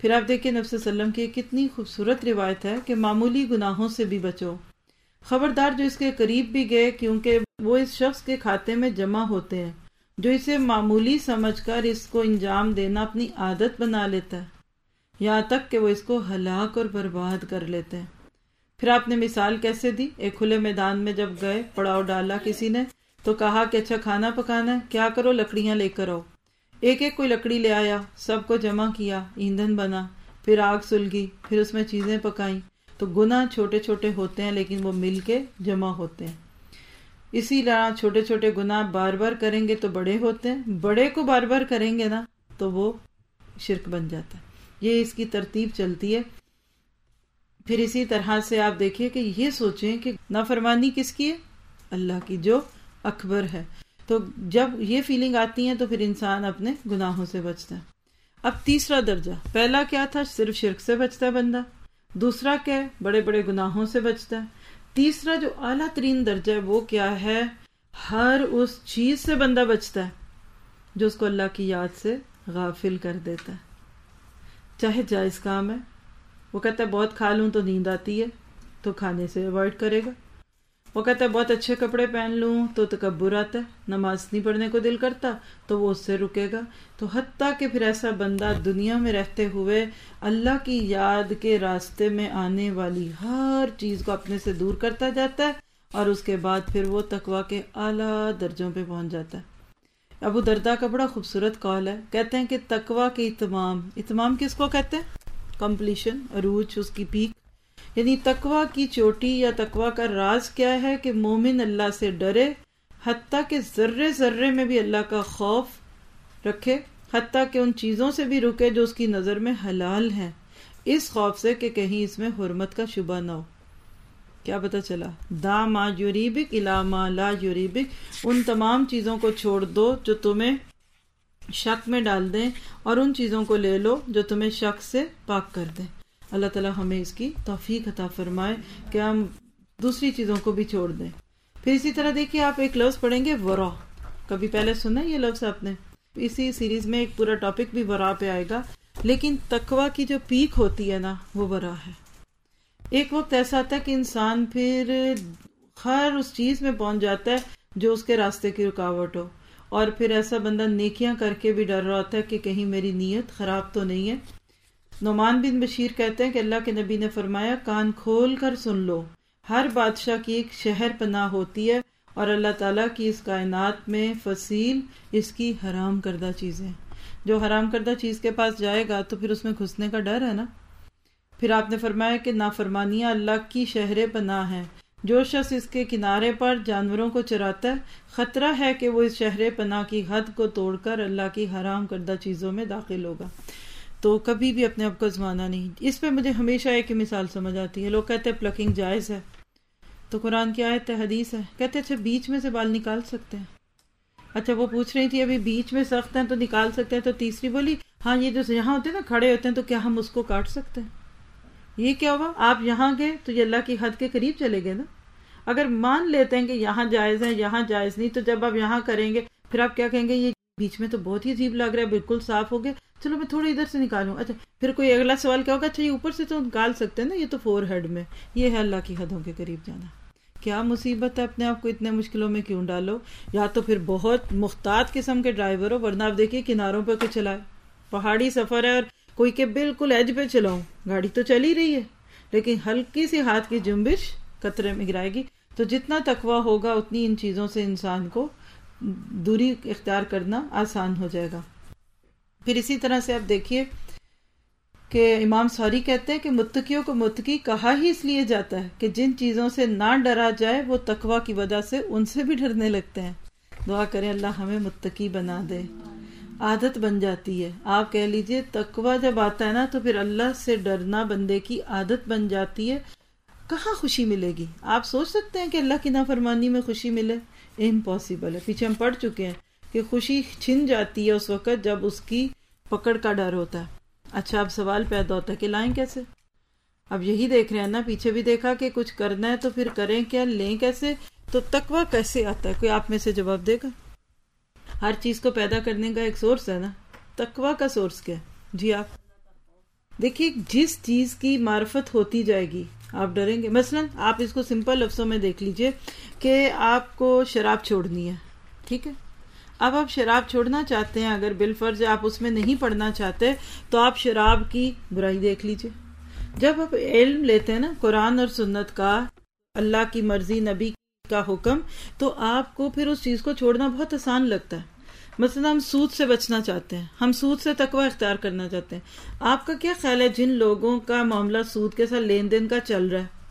پھر آپ دیکھیں نبی صلی اللہ علیہ وسلم کی کتنی خوبصورت روایت ہے کہ معمولی گناہوں سے بھی بچو، خبردار جو اس کے قریب بھی گئے، کیونکہ وہ اس شخص کے کھاتے میں جمع ہوتے ہیں جو اسے معمولی سمجھ کر اس کو انجام دینا اپنی عادت بنا لیتا ہے، یہاں تک کہ وہ اس کو ہلاک اور برباد کر لیتے ہیں۔ پھر آپ نے مثال کیسے دی؟ ایک کھلے میدان میں جب گئے، پڑاؤ ڈالا کسی نے تو کہا کہ اچھا کھانا پکانا ہے، کیا کرو لکڑیاں لے کر آؤ۔ ایک ایک کوئی لکڑی لے آیا، سب کو جمع کیا، ایندھن بنا، پھر آگ سلگی، پھر اس میں چیزیں پکائیں۔ تو گناہ چھوٹے چھوٹے ہوتے ہیں لیکن وہ مل کے جمع ہوتے ہیں۔ اسی طرح چھوٹے چھوٹے گناہ بار بار کریں گے تو بڑے ہوتے ہیں، بڑے کو بار بار کریں گے نا تو وہ شرک بن جاتا ہے۔ یہ اس کی ترتیب چلتی ہے۔ پھر اسی طرح سے آپ دیکھیے کہ یہ سوچیں کہ نافرمانی کس کی ہے؟ اللہ کی، جو اکبر ہے۔ تو جب یہ فیلنگ آتی ہے تو پھر انسان اپنے گناہوں سے بچتا ہے۔ اب تیسرا درجہ، پہلا کیا تھا؟ صرف شرک سے بچتا ہے بندہ، دوسرا کیا ہے؟ بڑے بڑے گناہوں سے بچتا ہے، تیسرا جو اعلیٰ ترین درجہ ہے وہ کیا ہے؟ ہر اس چیز سے بندہ بچتا ہے جو اس کو اللہ کی یاد سے غافل کر دیتا ہے، چاہے جائز کام ہے۔ وہ کہتا ہے بہت کھا لوں تو نیند آتی ہے تو کھانے سے اوائڈ کرے گا، وہ کہتا ہے بہت اچھے کپڑے پہن لوں تو تکبر آتا ہے، نماز نہیں پڑھنے کو دل کرتا تو وہ اس سے رکے گا۔ تو حتیٰ کہ پھر ایسا بندہ دنیا میں رہتے ہوئے اللہ کی یاد کے راستے میں آنے والی ہر چیز کو اپنے سے دور کرتا جاتا ہے، اور اس کے بعد پھر وہ تقویٰ کے اعلیٰ درجوں پہ پہنچ جاتا ہے۔ ابو درداء کا بڑا خوبصورت قول ہے، کہتے ہیں کہ تقویٰ کے اتمام کس کو کہتے ہیں؟ کمپلیشن، عروج، اس کی پیک، یعنی تقویٰ کی چوٹی یا تقویٰ کا راز کیا ہے کہ مومن اللہ سے ڈرے، حتیٰ کہ ذرے ذرے میں بھی اللہ کا خوف رکھے، حتیٰ کہ ان چیزوں سے بھی رکے جو اس کی نظر میں حلال ہیں، اس خوف سے کہ کہیں اس میں حرمت کا شبہ نہ ہو۔ کیا پتہ چلا؟ دا ما یریبک الی ما لا یریبک، ان تمام چیزوں کو چھوڑ دو جو تمہیں شک میں ڈال دیں، اور ان چیزوں کو لے لو جو تمہیں شک سے پاک کر دیں۔ اللہ تعالیٰ ہمیں اس کی توفیق عطا فرمائے کہ ہم دوسری چیزوں کو بھی چھوڑ دیں۔ پھر اسی طرح دیکھیے آپ ایک لفظ پڑھیں گے ورع، کبھی پہلے سنا یہ لفظ آپ نے؟ اسی سیریز میں ایک پورا ٹاپک بھی ورع پہ آئے گا، لیکن تقویٰ کی جو پیک ہوتی ہے نا وہ ورع ہے۔ ایک وقت ایسا آتا ہے کہ انسان پھر ہر اس چیز میں پہنچ جاتا ہے جو اس کے راستے کی رکاوٹ ہو، اور پھر ایسا بندہ نیکیاں کر کے بھی ڈر رہا ہوتا ہے کہ کہیں میری نیت خراب تو نہیں ہے۔ نعمان بن بشیر کہتے ہیں کہ اللہ کے نبی نے فرمایا کان کھول کر سن لو، ہر بادشاہ کی ایک شہر پناہ ہوتی ہے، اور اللہ تعالیٰ کی اس کائنات میں فصیل اس کی حرام کردہ چیزیں، جو حرام کردہ چیز کے پاس جائے گا تو پھر اس میں گھسنے کا ڈر ہے نا۔ پھر آپ نے فرمایا کہ نافرمانیاں اللہ کی شہر پناہ ہیں، جو شخص اس کے کنارے پر جانوروں کو چراتا ہے خطرہ ہے کہ وہ اس شہر پناہ کی حد کو توڑ کر اللہ کی حرام کردہ چیزوں میں داخل ہوگا۔ تو کبھی بھی اپنے آپ کو آزمانا نہیں۔ اس پہ مجھے ہمیشہ ایک ہی مثال سمجھ آتی ہے، لوگ کہتے ہیں پلکنگ جائز ہے، تو قرآن کی آیت ہے، حدیث ہے، کہتے ہیں اچھا بیچ میں سے بال نکال سکتے ہیں؟ اچھا وہ پوچھ رہی تھی ابھی بیچ میں سخت ہیں تو نکال سکتے ہیں، تو تیسری بولی ہاں یہ جو یہاں ہوتے ہیں نا کھڑے ہوتے ہیں تو کیا ہم اس کو کاٹ سکتے ہیں؟ یہ کیا ہوا؟ آپ یہاں گئے تو یہ اللہ کی حد کے قریب چلے گئے نا۔ اگر مان لیتے ہیں کہ یہاں جائز ہے یہاں جائز نہیں، تو جب آپ یہاں کریں گے پھر آپ کیا کہیں گے؟ یہ بیچ میں تو بہت ہی عجیب لگ رہا ہے، بالکل صاف ہو گیا، چلو میں تھوڑا ادھر سے نکالوں۔ اچھا پھر کوئی اگلا سوال کیا ہوگا؟ اچھا یہ اوپر سے تو نکال سکتے ہیں نا، یہ تو فور ہیڈ میں۔ یہ ہے اللہ کی حدوں کے قریب جانا۔ کیا مصیبت ہے، اپنے آپ کو اتنے مشکلوں میں کیوں ڈالو؟ یا تو پھر بہت محتاط قسم کے ڈرائیور ہو، ورنہ آپ دیکھیے کناروں پہ کوئی چلائے، پہاڑی سفر ہے اور کوئی کہ بالکل ایج پہ چلاؤں، گاڑی تو چل ہی رہی ہے لیکن ہلکی سی ہاتھ کی جنبش خطرے میں گرائے گی۔ تو جتنا تقویٰ ہوگا اتنی ان چیزوں سے انسان کو دوری اختیار کرنا آسان ہو جائے گا۔ پھر اسی طرح سے آپ دیکھیے کہ امام سوری کہتے ہیں کہ متقیوں کو متقی کہا ہی اس لیے جاتا ہے کہ جن چیزوں سے نہ ڈرا جائے وہ تقویٰ کی وجہ سے ان سے بھی ڈرنے لگتے ہیں۔ دعا کریں اللہ ہمیں متقی بنا دے۔ عادت بن جاتی ہے، آپ کہہ لیجئے تقویٰ جب آتا ہے نا تو پھر اللہ سے ڈرنا بندے کی عادت بن جاتی ہے۔ کہاں خوشی ملے گی؟ آپ سوچ سکتے ہیں کہ اللہ کی نافرمانی میں خوشی ملے؟ امپاسبل ہے۔ پیچھے ہم پڑھ چکے ہیں کہ خوشی چھن جاتی ہے اس وقت جب اس کی پکڑ کا ڈر ہوتا ہے۔ اچھا اب سوال پیدا ہوتا ہے کہ لائیں کیسے؟ اب یہی دیکھ رہے ہیں نا، پیچھے بھی دیکھا کہ کچھ کرنا ہے تو پھر کریں کیا، لیں کیسے؟ تو تقویٰ کیسے آتا ہے؟ کوئی آپ میں سے جواب دے گا؟ ہر چیز کو پیدا کرنے کا ایک سورس ہے نا، تقویٰ کا سورس کیا ہے؟ جی آپ دیکھیے جس چیز کی معرفت ہوتی جائے گی آپ ڈریں گے. مثلا آپ اس کو سمپل لفظوں میں دیکھ لیجئے کہ آپ کو شراب چھوڑنی ہے، ٹھیک ہے. اب آپ شراب چھوڑنا چاہتے ہیں، اگر بالفرض آپ اس میں نہیں پڑھنا چاہتے تو آپ شراب کی برائی دیکھ لیجئے. جب آپ علم لیتے ہیں نا قرآن اور سنت کا، اللہ کی مرضی، نبی کا حکم، تو آپ کو پھر اس چیز کو چھوڑنا بہت آسان لگتا ہے. مثلا ہم سود سے بچنا چاہتے ہیں، ہم سود سے تقوی اختیار کرنا چاہتے ہیں. آپ کا کیا خیال ہے جن لوگوں کا معاملہ سود کے ساتھ لین دین کا چل رہا ہے،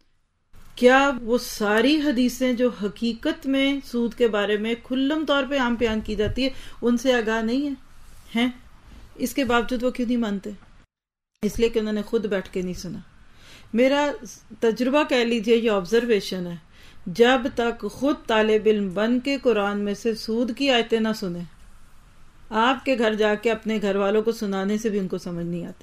کیا وہ ساری حدیثیں جو حقیقت میں سود کے بارے میں کھلم طور پہ عام بیان کی جاتی ہے ان سے آگاہ نہیں ہیں؟ اس کے باوجود وہ کیوں نہیں مانتے؟ اس لیے کہ انہوں نے خود بیٹھ کے نہیں سنا. میرا تجربہ کہہ لیجئے، یہ آبزرویشن ہے، جب تک خود طالب علم بن کے قرآن میں سے سود کی آیتیں نہ سنیں، آپ کے گھر جا کے اپنے گھر والوں کو سنانے سے بھی ان کو سمجھ نہیں آتی.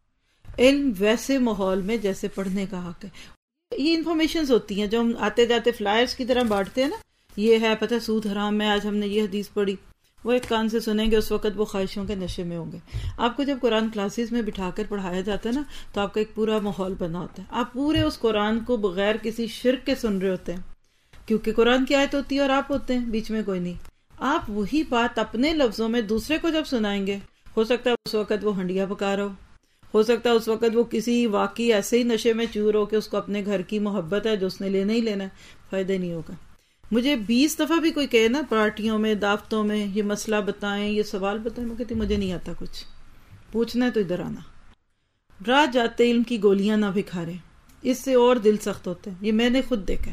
علم ویسے ماحول میں جیسے پڑھنے کا حق ہے. یہ انفارمیشنز ہوتی ہیں جو ہم آتے جاتے فلائرز کی طرح بانٹتے ہیں نا، یہ ہے پتہ سود حرام ہے، آج ہم نے یہ حدیث پڑھی، وہ ایک کان سے سنیں گے، اس وقت وہ خواہشوں کے نشے میں ہوں گے. آپ کو جب قرآن کلاسز میں بٹھا کر پڑھایا جاتا ہے نا تو آپ کا ایک پورا ماحول بنا ہوتا ہے، آپ پورے اس قرآن کو بغیر کسی شرک کے سن رہے ہوتے ہیں، کیونکہ قرآن کی آیت ہوتی ہے اور آپ ہوتے ہیں، بیچ میں کوئی نہیں. آپ وہی بات اپنے لفظوں میں دوسرے کو جب سنائیں گے، ہو سکتا ہے اس وقت وہ ہنڈیا پکا رہا ہو سکتا ہے اس وقت وہ کسی واقعی ایسے ہی نشے میں چور ہو کہ اس کو اپنے گھر کی محبت ہے جو اس نے لینا ہی لینا ہے، فائدہ نہیں ہوگا. مجھے 20 دفعہ بھی کوئی کہے نا پارٹیوں میں، دعوتوں میں، یہ مسئلہ بتائیں، یہ سوال بتائیں، میں کہتی مجھے نہیں آتا کچھ، پوچھنا ہے تو ادھر آنا. راہ جاتے علم کی گولیاں نہ بکھارے، اس سے اور دل سخت ہوتے ہیں، یہ میں نے خود دیکھا ہے.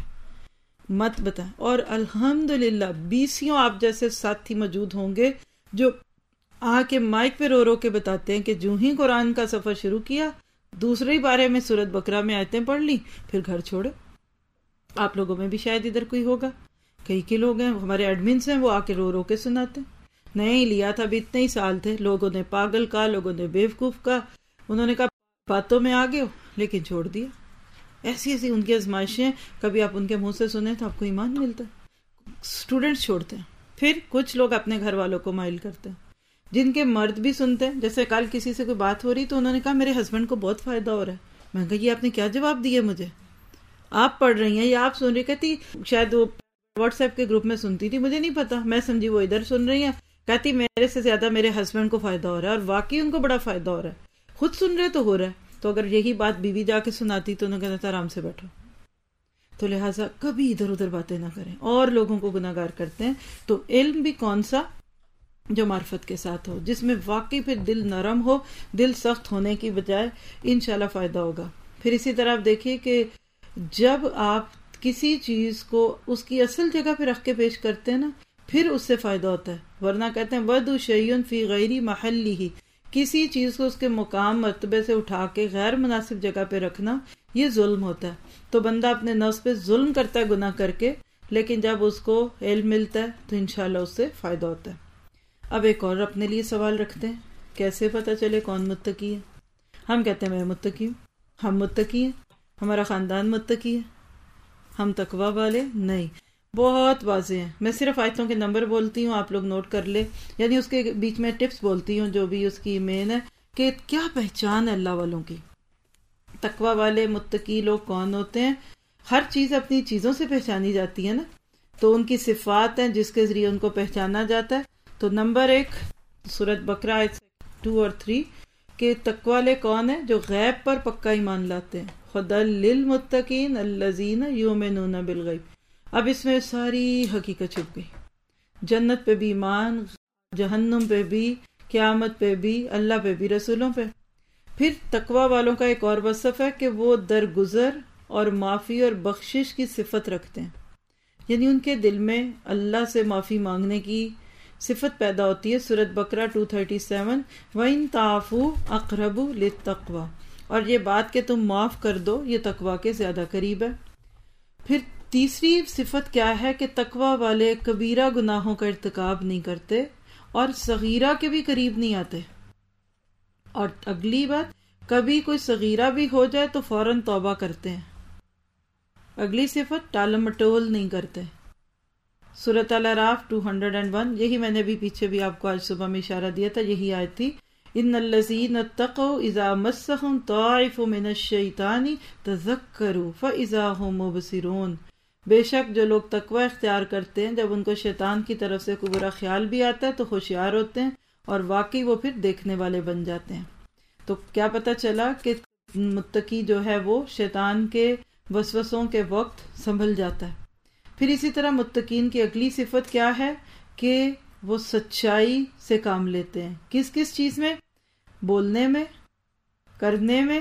مت بتائیں. اور الحمدللہ 20 آپ جیسے ساتھی موجود ہوں گے جو آ کے مائک پہ رو رو کے بتاتے ہیں کہ جو ہی قرآن کا سفر شروع کیا، دوسرے بارے میں سورۃ بقرہ میں آیتیں پڑھ لی، پھر گھر چھوڑے. آپ لوگوں میں بھی شاید ادھر کوئی ہوگا، کئی کے لوگ ہیں ہمارے ایڈمنس ہیں، وہ آ کے رو رو کے سناتے ہیں. نہیں لیا تھا، ابھی اتنے ہی سال تھے، لوگوں نے پاگل کہا، لوگوں نے بیوقوف کہا، انہوں نے کہا باتوں میں آگے ہو، لیکن چھوڑ دیا. ایسی ایسی ان کی آزمائشیں، کبھی آپ ان کے منہ سے سنیں تو آپ کو ایمان ملتا ہے. اسٹوڈنٹس چھوڑتے ہیں، پھر کچھ لوگ اپنے گھر والوں کو مائل کرتے ہیں، جن کے مرد بھی سنتے ہیں. جیسے کل کسی سے کوئی بات ہو رہی تو انہوں نے کہا میرے ہسبینڈ کو بہت فائدہ ہو رہا ہے. میں نے کہا یہ آپ نے کیا جواب دیا مجھے؟ آپ پڑھ رہی ہیں یا آپ سن رہی؟ کہتی شاید وہ واٹس ایپ کے گروپ میں سنتی تھی، مجھے نہیں پتا، میں سمجھی وہ ادھر سن رہی ہیں. کہتی میرے سے زیادہ میرے ہسبینڈ کو فائدہ ہو رہا ہے، اور واقعی ان کو بڑا فائدہ ہو رہا ہے، خود سن رہے تو ہو رہا ہے. تو اگر یہی بات بیوی جا کے سناتی تو انہوں نے کہنا تھا آرام سے بیٹھو. تو لہٰذا کبھی ادھر ادھر باتیں نہ کریں، اور لوگوں کو گناہ گار کرتے ہیں. تو علم بھی کون سا؟ جو معرفت کے ساتھ ہو، جس میں واقعی پھر دل نرم ہو، دل سخت ہونے کی بجائے، انشاءاللہ فائدہ ہوگا. پھر اسی طرح آپ دیکھیے کہ جب آپ کسی چیز کو اس کی اصل جگہ پہ رکھ کے پیش کرتے ہیں نا، پھر اس سے فائدہ ہوتا ہے. ورنہ کہتے ہیں وَدُ شَيْءٌ فِي غَيْرِ مَحَلِّهِ، کسی چیز کو اس کے مقام مرتبے سے اٹھا کے غیر مناسب جگہ پہ رکھنا، یہ ظلم ہوتا ہے. تو بندہ اپنے نفس پہ ظلم کرتا ہے گناہ کر کے، لیکن جب اس کو علم ملتا ہے تو انشاءاللہ اس سے فائدہ ہوتا ہے. اب ایک اور اپنے لیے سوال رکھتے ہیں، کیسے پتہ چلے کون متقی ہے؟ ہم کہتے ہیں میں متقی ہوں، ہم متقی ہیں، ہمارا خاندان متقی ہے، ہم تقوی والے نہیں. بہت واضح ہیں. میں صرف آیتوں کے نمبر بولتی ہوں، آپ لوگ نوٹ کر لیں، یعنی اس کے بیچ میں ٹپس بولتی ہوں جو بھی اس کی مین ہے کہ کیا پہچان ہے اللہ والوں کی. تقوی والے متقی لوگ کون ہوتے ہیں؟ ہر چیز اپنی چیزوں سے پہچانی جاتی ہے نا، تو ان کی صفات ہیں جس کے ذریعے ان کو پہچانا جاتا ہے. تو نمبر 1 سورۃ بقرہ آیت 2 اور 3 کہ تقوی والے کون ہیں؟ جو غیب پر پکا ایمان لاتے ہیں. ہدی للمتقین الذین یؤمنون بالغیب. اب اس میں ساری حقیقت چھپ گئی. جنت پہ بھی ایمان، جہنم پہ بھی، قیامت پہ بھی، اللہ پہ بھی، رسولوں پہ. پھر تقوی والوں کا ایک اور وصف ہے کہ وہ درگزر اور معافی اور بخشش کی صفت رکھتے ہیں، یعنی ان کے دل میں اللہ سے معافی مانگنے کی صفت پیدا ہوتی ہے. سورۃ بقرہ 237 وَإِن تَعْفُوا أَقْرَبُ لِلتَّقْوَى، اور یہ بات کہ تم معاف کر دو یہ تقوی کے زیادہ قریب ہے. پھر تیسری صفت کیا ہے کہ تقوی والے کبیرہ گناہوں کا ارتکاب نہیں کرتے اور صغیرہ کے بھی قریب نہیں آتے. اور اگلی بات، کبھی کوئی صغیرہ بھی ہو جائے تو فوراً توبہ کرتے ہیں. اگلی صفت ٹال مٹول نہیں کرتے. سورۃ الاعراف 201، یہی میں نے بھی پیچھے بھی آپ کو آج صبح میں اشارہ دیا تھا، یہی آیت تھی ان الذین اتقوا اذا مسهم طائف من الشیطان تذکروا فاذا هم مبصرون، بے شک جو لوگ تقوی اختیار کرتے ہیں جب ان کو شیطان کی طرف سے کوئی برا خیال بھی آتا ہے تو ہوشیار ہوتے ہیں اور واقعی وہ پھر دیکھنے والے بن جاتے ہیں۔ تو کیا پتہ چلا کہ متقی جو ہے وہ شیطان کے وسوسوں کے وقت سنبھل جاتا ہے۔ پھر اسی طرح متقین کی اگلی صفت کیا ہے کہ وہ سچائی سے کام لیتے ہیں۔ کس کس چیز میں؟ بولنے میں، کرنے میں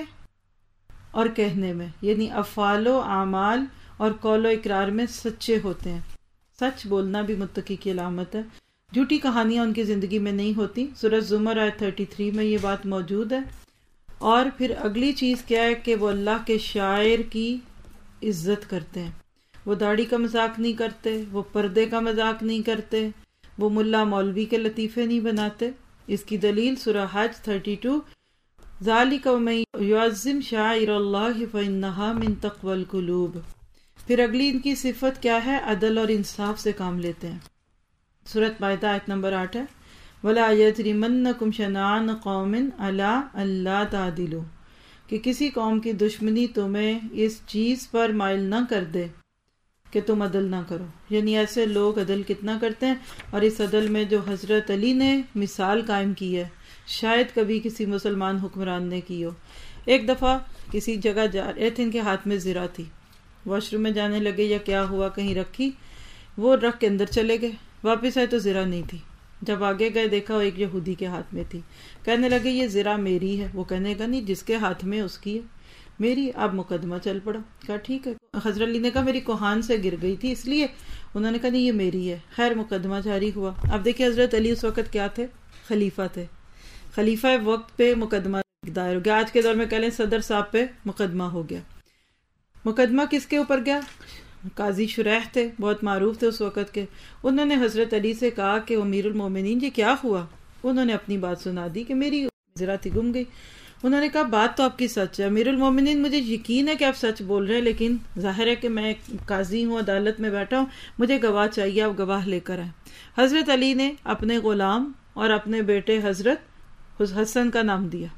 اور کہنے میں، یعنی افعال و اعمال اور قول و اقرار میں سچے ہوتے ہیں۔ سچ بولنا بھی متقی کی علامت ہے، جھوٹی کہانیاں ان کی زندگی میں نہیں ہوتی۔ سورۃ زمر آیت 33 میں یہ بات موجود ہے۔ اور پھر اگلی چیز کیا ہے کہ وہ اللہ کے شاعر کی عزت کرتے ہیں، وہ داڑھی کا مذاق نہیں کرتے، وہ پردے کا مذاق نہیں کرتے، وہ ملا مولوی کے لطیفے نہیں بناتے۔ اس کی دلیل سورہ حج 32، ذالک ومن یعظم شعائر اللہ فانہا من تقوی القلوب۔ پھر اگلی ان کی صفت کیا ہے؟ عدل اور انصاف سے کام لیتے ہیں۔ سورۃ مائدہ آیت نمبر 8 ہے، وَلَا يَجْرِمَنَّكُمْ شَنَآنُ قَوْمٍ عَلَىٰ أَلَّا تَعْدِلُوا، کہ کسی قوم کی دشمنی تمہیں اس چیز پر مائل نہ کر دے کہ تم عدل نہ کرو۔ یعنی ایسے لوگ عدل کتنا کرتے ہیں، اور اس عدل میں جو حضرت علی نے مثال قائم کی ہے شاید کبھی کسی مسلمان حکمران نے کی ہو۔ ایک دفعہ کسی جگہ جا رہے تھے، ان کے ہاتھ میں زرہ تھی، واش روم میں جانے لگے یا کیا ہوا، کہیں رکھی، وہ رکھ کے اندر چلے گئے، واپس آئے تو زرہ نہیں تھی۔ جب آگے گئے دیکھا وہ ایک یہودی کے ہاتھ میں تھی، کہنے لگے یہ زرہ میری ہے۔ وہ کہنے لگا نہیں، جس کے ہاتھ میں اس کی ہے، میری۔ اب مقدمہ چل پڑا۔ کہا ٹھیک ہے۔ حضرت علی نے کہا میری کوہان سے گر گئی تھی اس لیے، انہوں نے کہا نہیں یہ میری ہے۔ خیر مقدمہ جاری ہوا۔ اب دیکھیں حضرت علی اس وقت کیا تھے؟ خلیفہ تھے۔ خلیفہ وقت پہ مقدمہ دائر ہو گیا۔ آج کے دور میں کہہ لیں صدر صاحب پہ مقدمہ ہو گیا۔ مقدمہ کس کے اوپر گیا؟ قاضی شریح تھے، بہت معروف تھے اس وقت کے۔ انہوں نے حضرت علی سے کہا کہ امیر المومنین جی کیا ہوا؟ انہوں نے اپنی بات سنا دی کہ میری زرہ تھی، گم گئی۔ انہوں نے کہا بات تو آپ کی سچ ہے امیر المومنین، مجھے یقین ہے کہ آپ سچ بول رہے ہیں، لیکن ظاہر ہے کہ میں قاضی ہوں، عدالت میں بیٹھا ہوں، مجھے گواہ چاہیے، آپ گواہ لے کر آئیں۔ حضرت علی نے اپنے غلام اور اپنے بیٹے حضرت حسن کا نام دیا،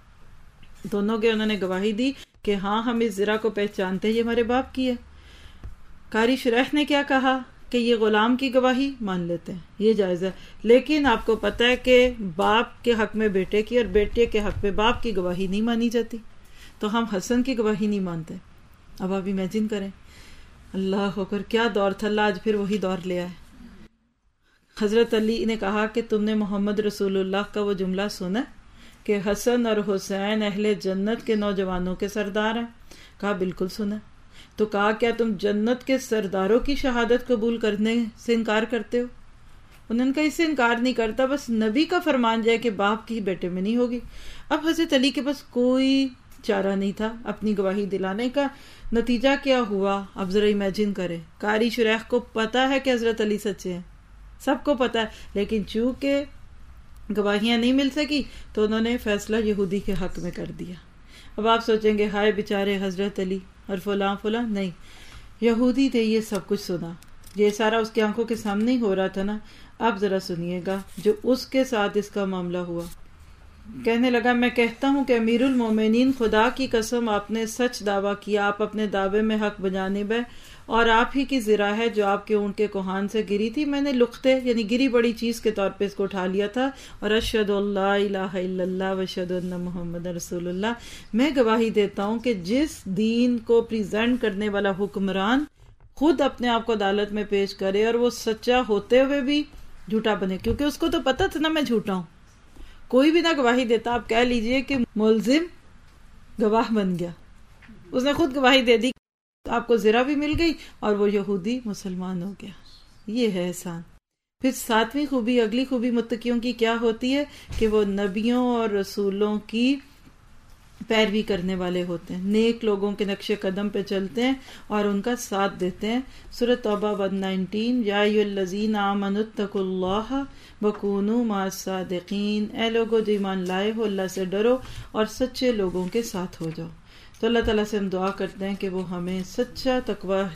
دونوں کے انہوں نے گواہی دی کہ ہاں ہم اس زرہ کو پہچانتے ہیں، یہ ہمارے باپ کی ہے۔ قاری شریح نے کیا کہا کہ یہ غلام کی گواہی مان لیتے ہیں، یہ جائز ہے، لیکن آپ کو پتہ ہے کہ باپ کے حق میں بیٹے کی اور بیٹے کے حق میں باپ کی گواہی نہیں مانی جاتی، تو ہم حسن کی گواہی نہیں مانتے۔ اب آپ امیجن کریں، اللہ اکبر، کیا دور تھا، اللہ آج پھر وہی دور لے آئے۔ حضرت علی نے کہا کہ تم نے محمد رسول اللہ کا وہ جملہ سنا کہ حسن اور حسین اہل جنت کے نوجوانوں کے سردار ہیں؟ کہا بالکل سنا۔ تو کہا کیا تم جنت کے سرداروں کی شہادت قبول کرنے سے انکار کرتے ہو؟ انہوں نے کہا اس سے انکار نہیں کرتا، بس نبی کا فرمان جائے کہ باپ کی بیٹے میں نہیں ہوگی۔ اب حضرت علی کے پاس کوئی چارہ نہیں تھا اپنی گواہی دلانے کا۔ نتیجہ کیا ہوا اب ذرا امیجن کریں۔ قاری شریح کو پتا ہے کہ حضرت علی سچے ہیں، سب کو پتا ہے، لیکن چونکہ گواہیاں نہیں مل سکی تو انہوں نے فیصلہ یہودی کے حق میں کر دیا۔ اب آپ سوچیں گے ہائے بیچارے حضرت علی اور فلاں فلاں، نہیں، یہودی تھے، یہ سب کچھ سنا، یہ سارا اس کی آنکھوں کے سامنے ہی ہو رہا تھا نا۔ اب ذرا سنیے گا جو اس کے ساتھ اس کا معاملہ ہوا۔ کہنے لگا میں کہتا ہوں کہ امیر المومنین خدا کی قسم آپ نے سچ دعویٰ کیا، آپ اپنے دعوے میں حق بجانب ہے، اور آپ ہی کی زرہ ہے جو آپ کے اونٹ کے کوہان سے گری تھی۔ میں نے لقطے یعنی گری بڑی چیز کے طور پہ اس کو اٹھا لیا تھا، اور اشہد اللہ الہ الا اللہ واشہد ان محمد رسول اللہ، میں گواہی دیتا ہوں کہ جس دین کو پریزنٹ کرنے والا حکمران خود اپنے آپ کو عدالت میں پیش کرے اور وہ سچا ہوتے ہوئے بھی جھوٹا بنے، کیونکہ اس کو تو پتہ تھا نا میں جھوٹا ہوں، کوئی بھی نہ گواہی دیتا، آپ کہہ لیجئے کہ ملزم گواہ بن گیا، اس نے خود گواہی دے دی، آپ کو زرہ بھی مل گئی اور وہ یہودی مسلمان ہو گیا۔ یہ ہے احسان۔ پھر ساتویں خوبی، اگلی خوبی متقیوں کی کیا ہوتی ہے کہ وہ نبیوں اور رسولوں کی پیروی کرنے والے ہوتے ہیں، نیک لوگوں کے نقش قدم پہ چلتے ہیں اور ان کا ساتھ دیتے ہیں۔ سورۃ توبہ 119، یا ایھا الذین آمنوا اتقوا اللہ وکونوا مع الصادقین، اے لوگو جو ایمان لائے ہو اللہ سے ڈرو اور سچے لوگوں کے ساتھ ہو جاؤ۔ تو اللہ تعالیٰ سے ہم دعا کرتے ہیں کہ وہ ہمیں سچا تقوی اختیار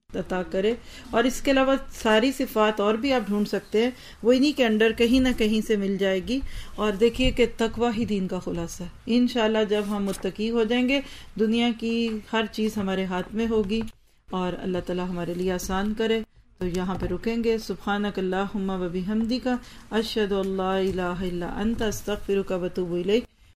عطا کرے. اور اس کے علاوہ ساری صفات اور بھی آپ ڈھونڈ سکتے ہیں، وہ انہی کے اندر کہیں نہ کہیں سے مل جائے گی. اور دیکھیے کہ تقویٰ ہی دین کا خلاصہ ہے. انشاءاللہ جب ہم متقی ہو جائیں گے، دنیا کی ہر چیز ہمارے ہاتھ میں ہوگی اور اللہ تعالی ہمارے لیے آسان کرے. تو یہاں پہ رکیں گے. سبحانک اللہم و بحمدک، اشہد ان لا الہ الا انت، استغفرک و اتوب الیک.